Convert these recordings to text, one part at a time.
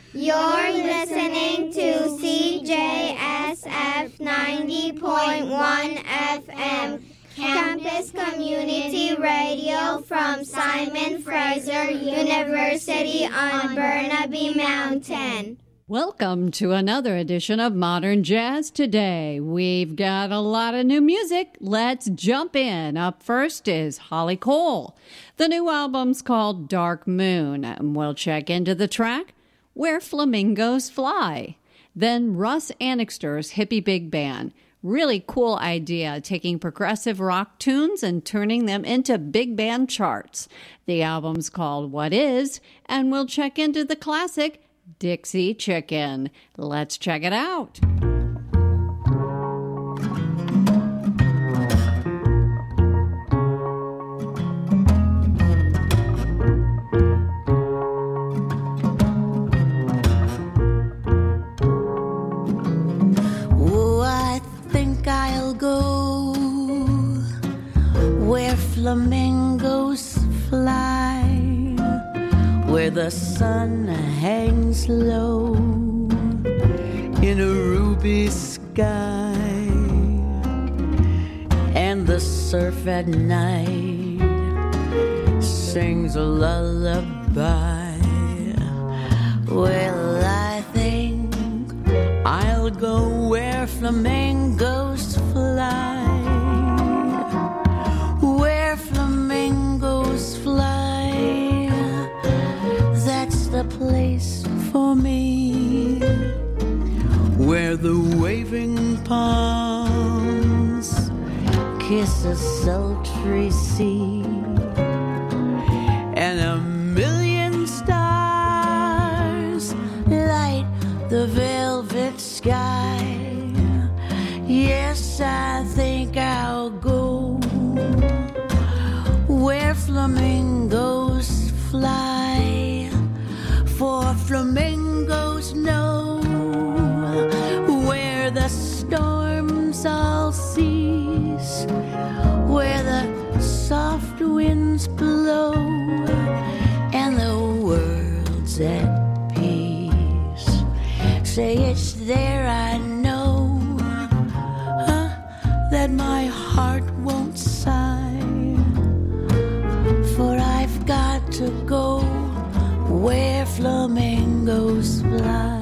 You're listening to CJSF 90.1 FM, Campus Community Radio from Simon Fraser University on Burnaby Mountain. Welcome to another edition of Modern Jazz Today. We've got a lot of new music. Let's jump in. Up first is Holly Cole. The new album's called Dark Moon, and we'll check into the track Where Flamingos Fly. Then Russ Annixter's Hippie Big Band. Really cool idea, taking progressive rock tunes and turning them into big band charts. The album's called What Is, and we'll check into the classic Dixie Chicken. Let's check it out. Oh, I think I'll go where flamingos fly, where the sun hangs low in a ruby sky, and the surf at night sings a lullaby. Well, I think I'll go where flamingos fly, where flamingos fly. That's the place for me, where the waving palms kiss a sultry sea, and a million stars light the velvet sky. Yes, I think I'll go where flamingos fly, for flamingos know where the storms all cease, where the soft winds blow, and the world's at peace. Say it's there, I know, that my heart won't sigh, for I've got to go where flamingos fly.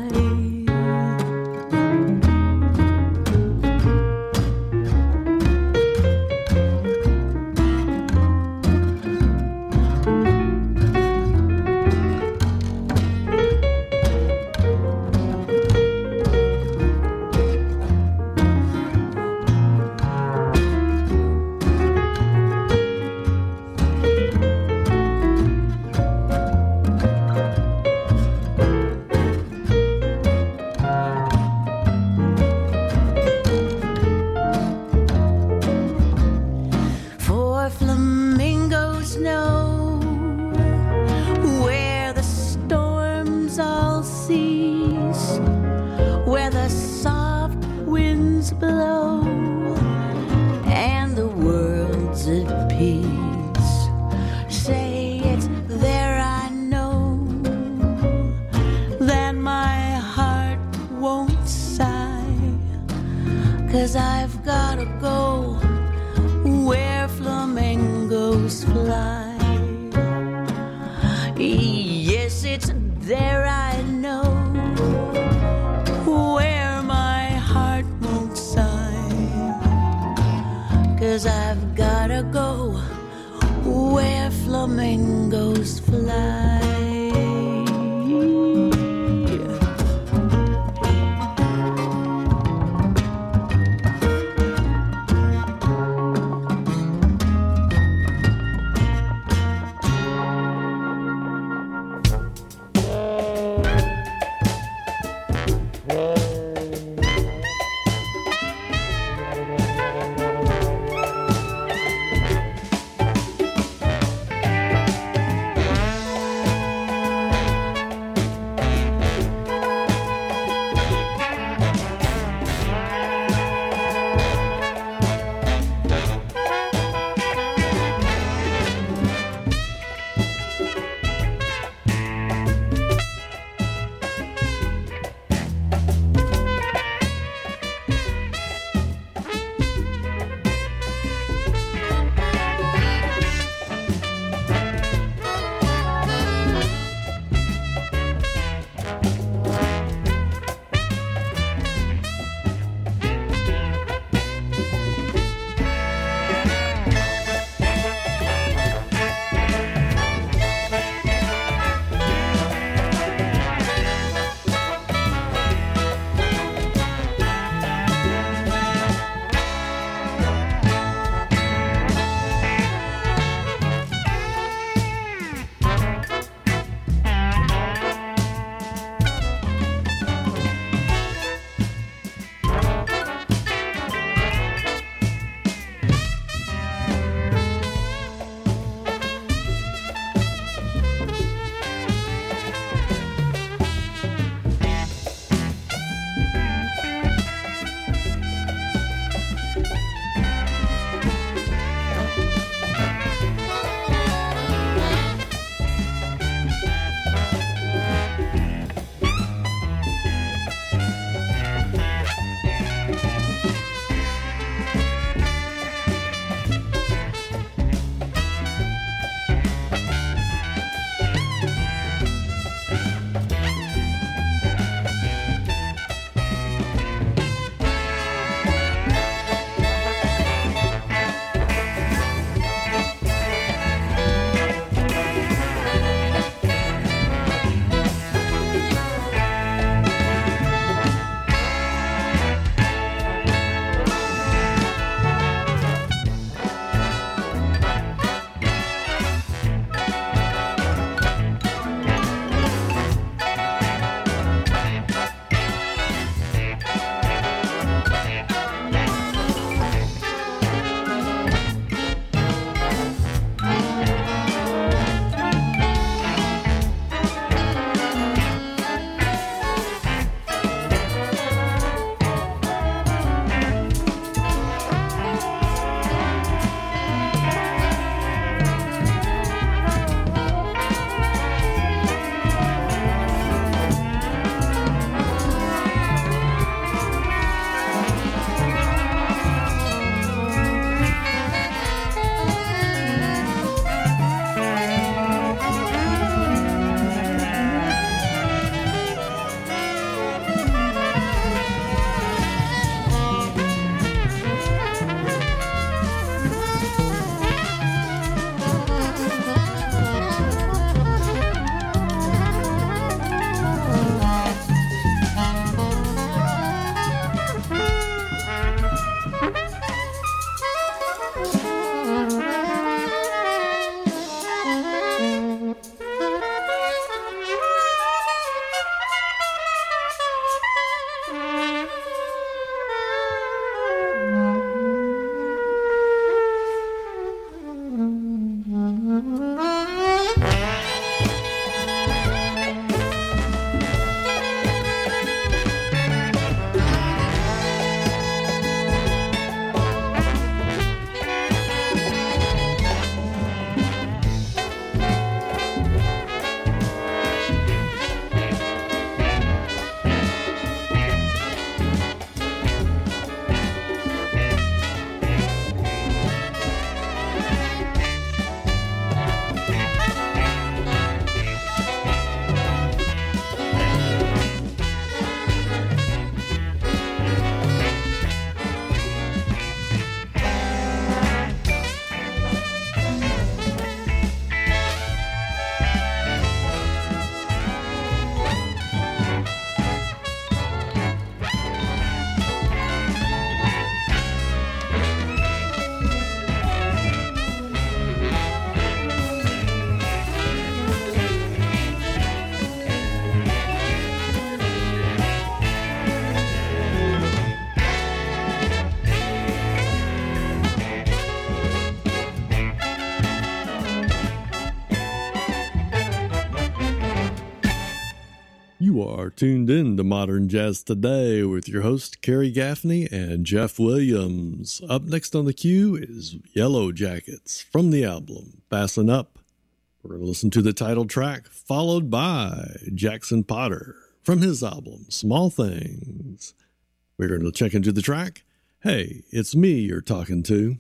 You are tuned in to Modern Jazz Today with your host, Kerry Gaffney and Jeff Williams. Up next on the queue is Yellow Jackets from the album Fasten Up. We're going to listen to the title track, followed by Jackson Potter from his album Small Things. We're going to check into the track. Hey, it's me you're talking to.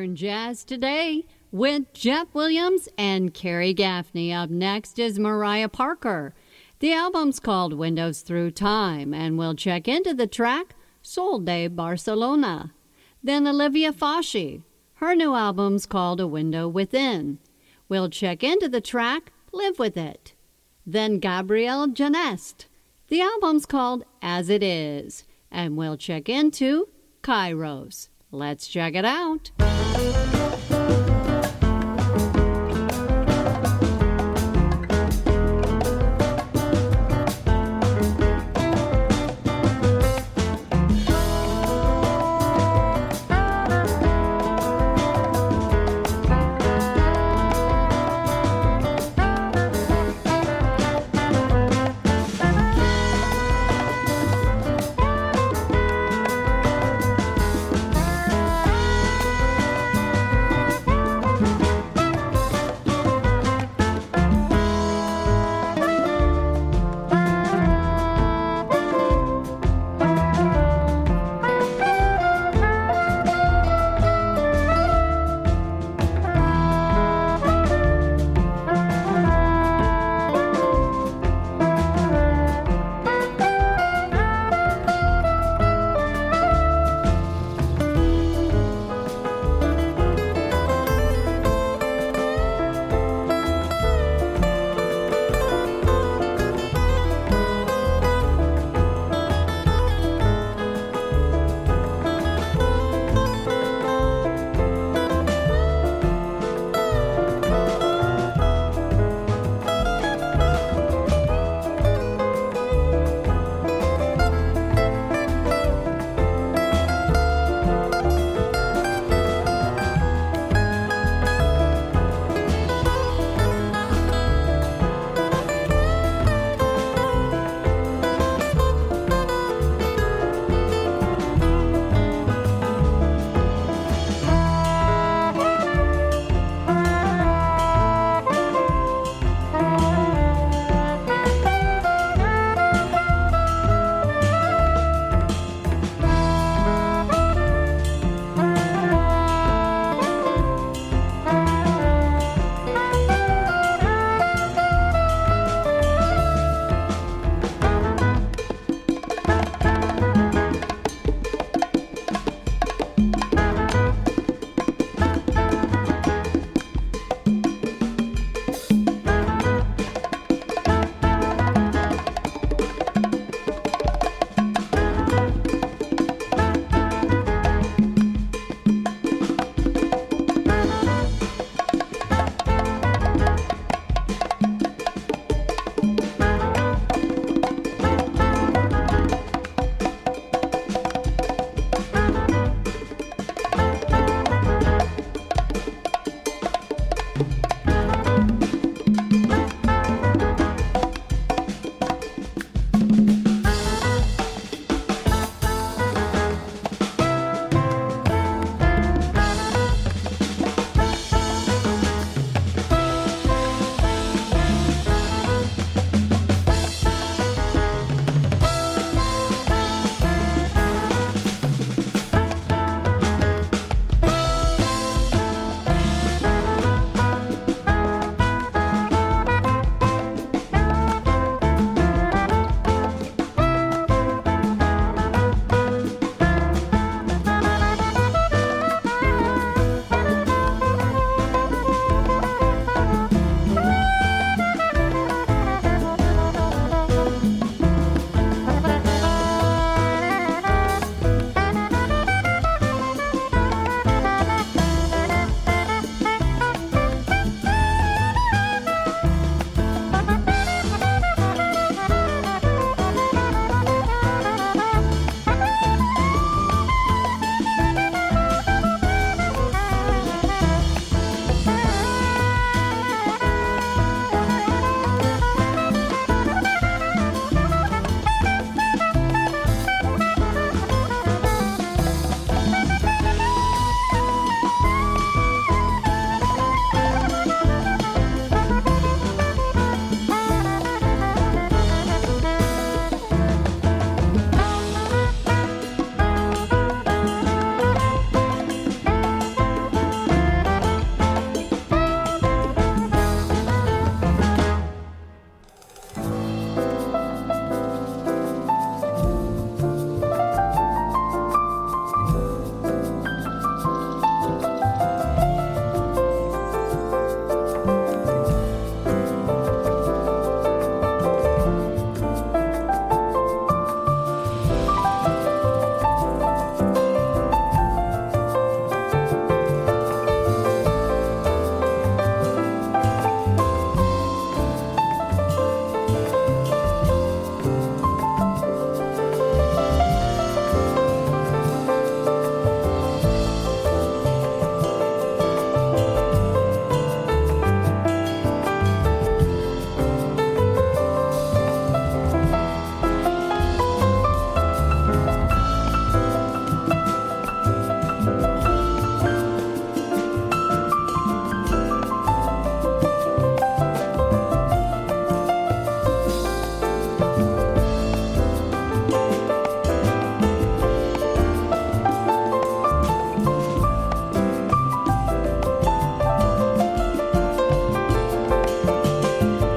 Modern Jazz Today with Jeff Williams and Carrie Gaffney. Up next is Mariah Parker. The album's called Windows Through Time, and we'll check into the track Sol de Barcelona. Then Olivia Foshi. Her new album's called A Window Within. We'll check into the track Live With It. Then Gabrielle Janest. The album's called As It Is, and we'll check into Kairos. Let's check it out.